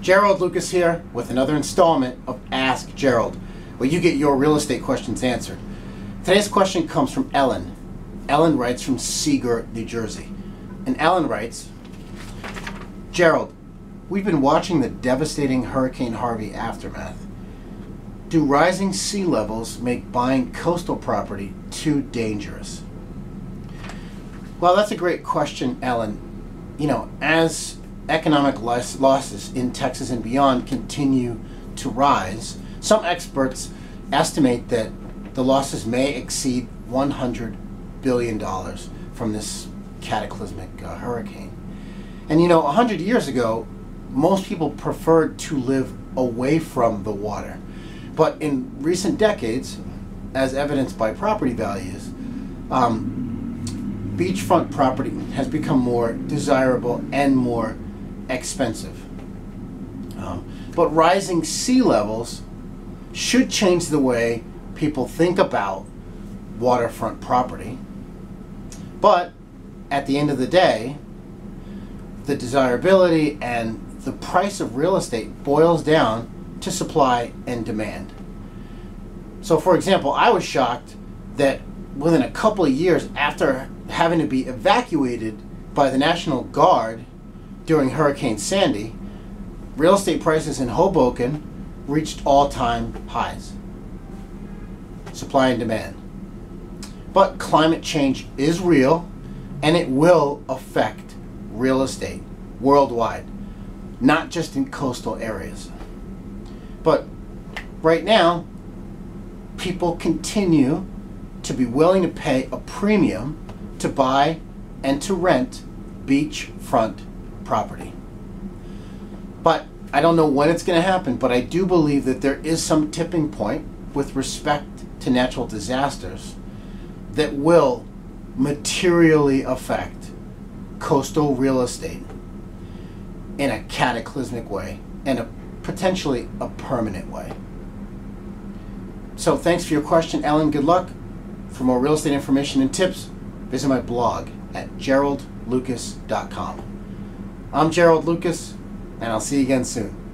Gerald Lucas here with another installment of Ask Gerald, where you get your real estate questions answered. Today's question comes from Ellen. Ellen writes from Seagirt, New Jersey. And Ellen writes, Gerald, we've been watching the devastating Hurricane Harvey aftermath. Do rising sea levels make buying coastal property too dangerous? Well, that's a great question, Ellen. You know, as economic losses in Texas and beyond continue to rise, some experts estimate that the losses may exceed $100 billion from this cataclysmic hurricane. And you know, 100 years ago, most people preferred to live away from the water. But in recent decades, as evidenced by property values, beachfront property has become more desirable and more expensive. But rising sea levels should change the way people think about waterfront property. But at the end of the day, the desirability and the price of real estate boils down to supply and demand. So for example, I was shocked that within a couple of years after having to be evacuated by the National Guard during Hurricane Sandy, real estate prices in Hoboken reached all-time highs. Supply and demand. But climate change is real, and it will affect real estate worldwide, not just in coastal areas. But right now, people continue to be willing to pay a premium to buy and to rent beachfront property. But I don't know when it's going to happen, but I do believe that there is some tipping point with respect to natural disasters that will materially affect coastal real estate in a cataclysmic way and potentially a permanent way. So thanks for your question, Ellen. Good luck. For more real estate information and tips, visit my blog at geraldlucas.com. I'm Gerald Lucas, and I'll see you again soon.